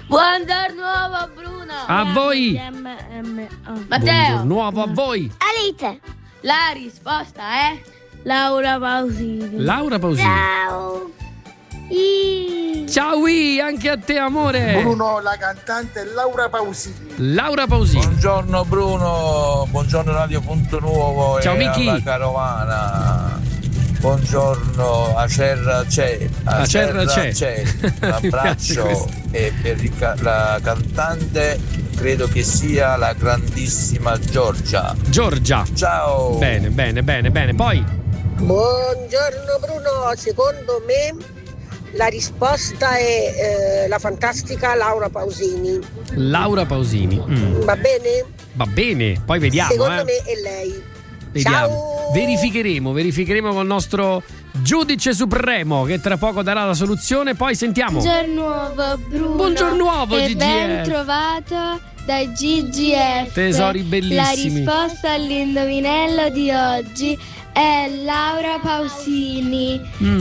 Buongiorno Bruno. A voi. Matteo. Nuovo a voi. Alice. La risposta è Laura Pausini. Laura Pausini. Ciao. Ciao anche a te amore. Bruno, la cantante Laura Pausini. Laura Pausini. Buongiorno Bruno, buongiorno Radio Punto Nuovo. Ciao e Miki. alla carovana. Buongiorno, Acerra c'è. Un abbraccio e per la cantante credo che sia la grandissima Giorgia. Ciao. Bene. Poi. Buongiorno Bruno, secondo me la risposta è la fantastica Laura Pausini. Laura Pausini. Va bene? Va bene, poi vediamo. Secondo me è lei. Vediamo. Ciao. Verificheremo con il nostro giudice supremo che tra poco darà la soluzione. Poi sentiamo. Buongiorno Bruno. Buongiorno e GGF. ben trovato da GGF. Tesori bellissimi. La risposta all'indovinello di oggi è Laura Pausini.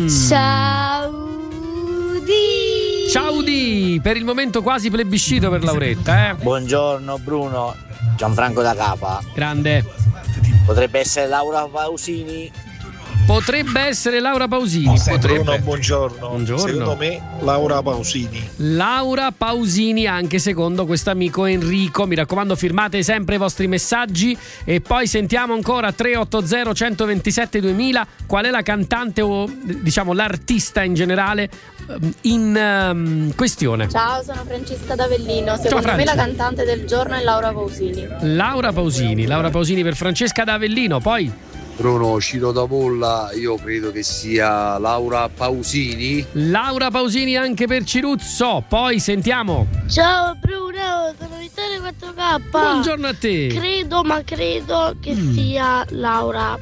Ciao Di. Per il momento quasi plebiscito per Lauretta, Buongiorno Bruno, Gianfranco da Capa. Grande. Potrebbe essere Laura Pausini. Potrebbe essere Laura Pausini. Bruno, buongiorno. Secondo me Laura Pausini. Laura Pausini anche secondo quest'amico Enrico. Mi raccomando, firmate sempre i vostri messaggi. E poi sentiamo ancora 380 127 2000 qual è la cantante o diciamo l'artista in generale in questione. Ciao, sono Francesca D'Avellino. Secondo me la cantante del giorno è Laura Pausini. Laura Pausini per Francesca D'Avellino. Poi Bruno, Ciro da Polla, io credo che sia Laura Pausini. Laura Pausini anche per Ciruzzo. Poi sentiamo. Ciao Bruno, sono Vittorio 4K. Buongiorno a te. Credo che sia Laura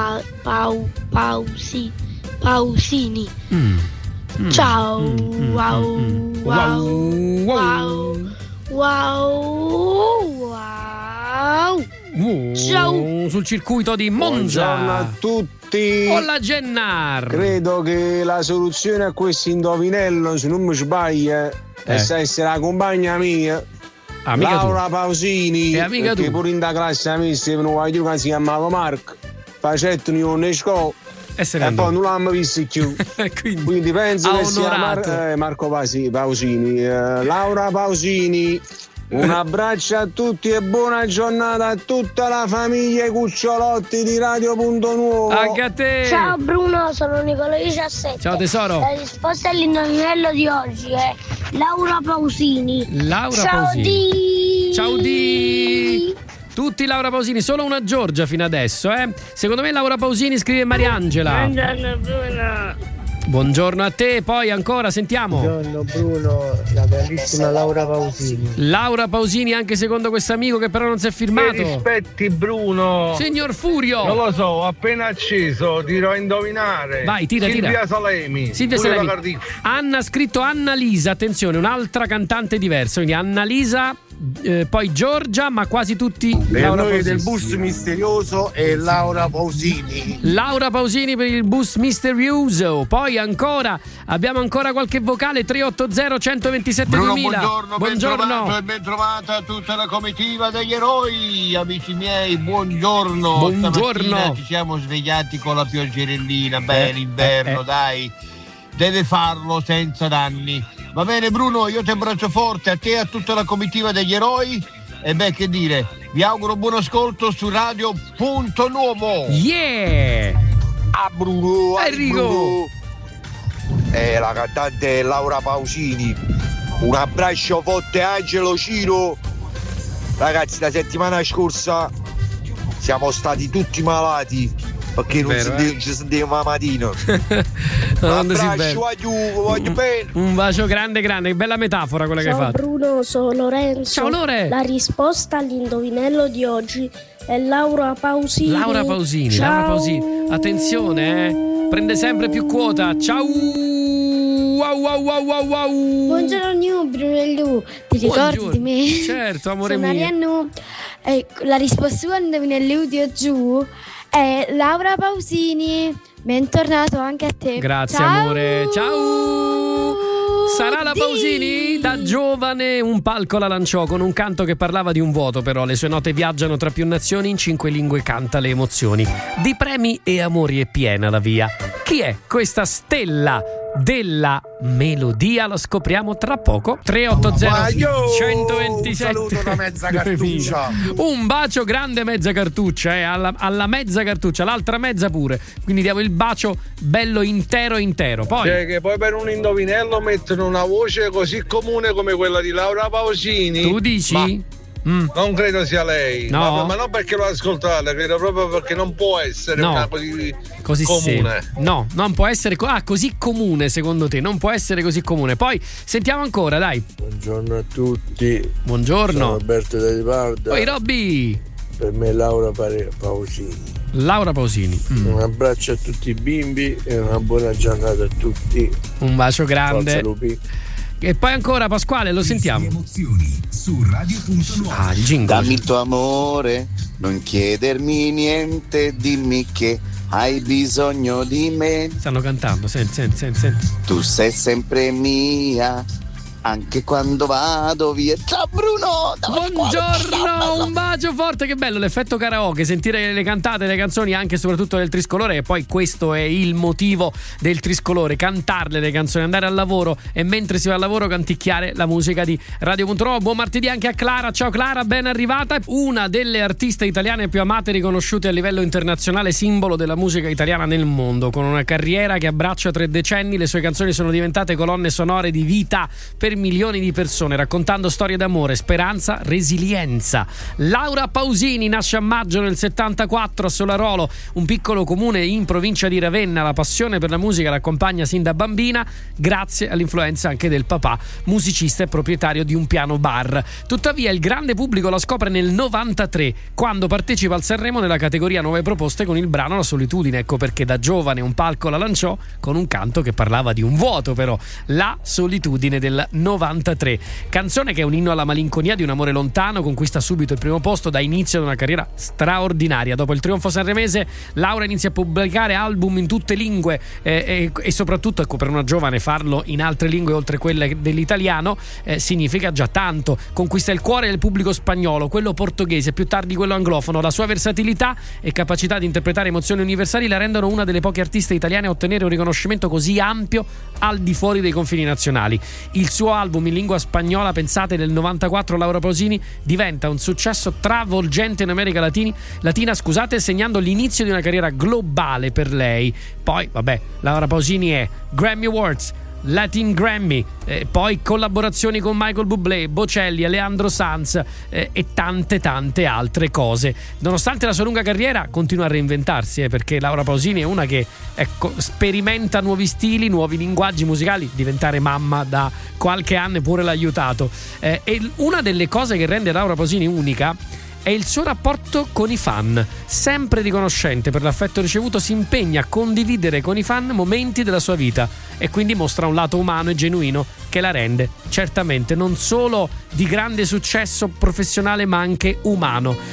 Pausini. Ciao. Wow. Ciao. Sul circuito di Monza. Buongiorno a tutti. Hola Gennar. Credo che la soluzione a questo indovinello, se non mi sbaglio, deve essere la compagna mia. Amica Laura tu. Pausini. E amica perché tu. pure in da classe a me si si chiamava Marco. Facettoni un scuola. E poi non l'hanno visto più. Quindi penso che sia Marco Pausini. Laura Pausini. Un abbraccio a tutti e buona giornata a tutta la famiglia Cucciolotti di Radio Punto Nuovo. Anche a te. Ciao Bruno, sono Nicola 17. Ciao tesoro. La risposta all'indovinello di oggi è Laura Pausini. Ciao Di. Tutti Laura Pausini, solo una Giorgia fino adesso, Secondo me Laura Pausini, scrive Mariangela. Buongiorno Bruno. Buongiorno a te, poi ancora sentiamo. Buongiorno Bruno, la bellissima Laura Pausini. Laura Pausini anche secondo questo amico che però non si è firmato. Mi rispetti Bruno. Signor Furio. Non lo so, appena acceso, dirò a indovinare. Vai, tira. Silvia Salemi. Anna ha scritto Annalisa, attenzione, un'altra cantante diversa, quindi Annalisa, poi Giorgia, ma quasi tutti Per Laura noi Pausini. del bus misterioso è Laura Pausini. Laura Pausini per il bus misterioso. Poi ancora abbiamo ancora qualche vocale. 380 127 Bruno, 2000. buongiorno. Ben trovata tutta la comitiva degli eroi, amici miei, buongiorno. Stamattina ci siamo svegliati con la pioggerellina. Beh, l'inverno, dai, deve farlo senza danni. Va bene Bruno, io ti abbraccio forte, a te e a tutta la comitiva degli eroi. E beh, che dire, vi auguro buon ascolto su Radio Punto Nuovo. Yeah! A Bruno, Enrico. La cantante Laura Pausini. Un abbraccio forte Angelo Ciro. Ragazzi, la settimana scorsa siamo stati tutti malati perché non ci sentivamo la mattina. Un abbraccio a voglio bene. Un bacio grande, che bella metafora quella che hai Ciao fatto. Bruno, sono Lorenzo. Ciao Lore. La risposta all'indovinello di oggi è Laura Pausini. Laura Pausini. Attenzione, prende sempre più quota. Ciao. Wow. Buongiorno Bruno e Lu, ti ricordi di me? Certo, amore sono mio. Ariannu. La risposta all'indovinello di oggi è Laura Pausini. Bentornato anche a te. Grazie Ciao. amore. Ciao. Sarà la Pausini? Da giovane un palco la lanciò con un canto che parlava di un vuoto, però le sue note viaggiano tra più nazioni, in 5 lingue canta le emozioni. Di premi e amori è piena la via. Chi è questa stella della melodia? Lo scopriamo tra poco. 380 127. Un saluto da mezza cartuccia. Un bacio grande mezza cartuccia, alla mezza cartuccia, l'altra mezza pure. Quindi diamo il bacio bello intero. Poi che poi per un indovinello mettono una voce così comune come quella di Laura Pausini. Tu dici? Non credo sia lei, no. Ma non perché l'ho ascoltata, credo proprio perché non può essere una così comune. No, non può essere così comune, secondo te, non può essere così comune. Poi sentiamo ancora, dai. Buongiorno a tutti. Buongiorno. Sono Roberto da Riparda. Poi Robby. Per me Laura Pausini. Laura Pausini. Un abbraccio a tutti i bimbi e una buona giornata a tutti. Un bacio grande. Forza Lupi. E poi ancora Pasquale, lo sentiamo. Emozioni su Radio.9. Il jingle. Dammi il tuo amore, non chiedermi niente, dimmi che hai bisogno di me. Stanno cantando, senti. Tu sei sempre mia, anche quando vado via. Ciao Bruno! Buongiorno, un bacio forte, che bello l'effetto karaoke, sentire le cantate, le canzoni anche e soprattutto del Triscolore. E poi questo è il motivo del Triscolore, cantarle le canzoni, andare al lavoro e mentre si va al lavoro canticchiare la musica di Radio.9. Buon martedì anche a Clara. Ciao Clara, ben arrivata. Una delle artiste italiane più amate e riconosciute a livello internazionale, simbolo della musica italiana nel mondo, con una carriera che abbraccia 3 decenni. Le sue canzoni sono diventate colonne sonore di vita per milioni di persone, raccontando storie d'amore, speranza, resilienza. Laura Pausini nasce a maggio del 74 a Solarolo, un piccolo comune in provincia di Ravenna. La passione per la musica l'accompagna sin da bambina, grazie all'influenza anche del papà, musicista e proprietario di un piano bar. Tuttavia il grande pubblico la scopre nel 93, quando partecipa al Sanremo nella categoria Nuove Proposte con il brano La Solitudine. Ecco perché da giovane un palco la lanciò con un canto che parlava di un vuoto, però, La Solitudine del 93, canzone che è un inno alla malinconia di un amore lontano. Conquista subito il primo posto, da inizio ad una carriera straordinaria. Dopo il trionfo sanremese, Laura inizia a pubblicare album in tutte lingue e soprattutto, ecco, per una giovane farlo in altre lingue oltre quelle dell'italiano significa già tanto. Conquista il cuore del pubblico spagnolo, quello portoghese, più tardi quello anglofono. La sua versatilità e capacità di interpretare emozioni universali la rendono una delle poche artiste italiane a ottenere un riconoscimento così ampio al di fuori dei confini nazionali. Il suo album in lingua spagnola, pensate, del 94, Laura Pausini, diventa un successo travolgente in America Latina, segnando l'inizio di una carriera globale per lei. Poi, Laura Pausini è Grammy Awards, Latin Grammy, poi collaborazioni con Michael Bublé, Bocelli, Alejandro Sanz e tante altre cose. Nonostante la sua lunga carriera continua a reinventarsi, perché Laura Pausini è una che, ecco, sperimenta nuovi stili, nuovi linguaggi musicali. Diventare mamma da qualche anno pure l'ha aiutato, e una delle cose che rende Laura Pausini unica è il suo rapporto con i fan. Sempre riconoscente per l'affetto ricevuto, si impegna a condividere con i fan momenti della sua vita e quindi mostra un lato umano e genuino che la rende certamente non solo di grande successo professionale ma anche umano.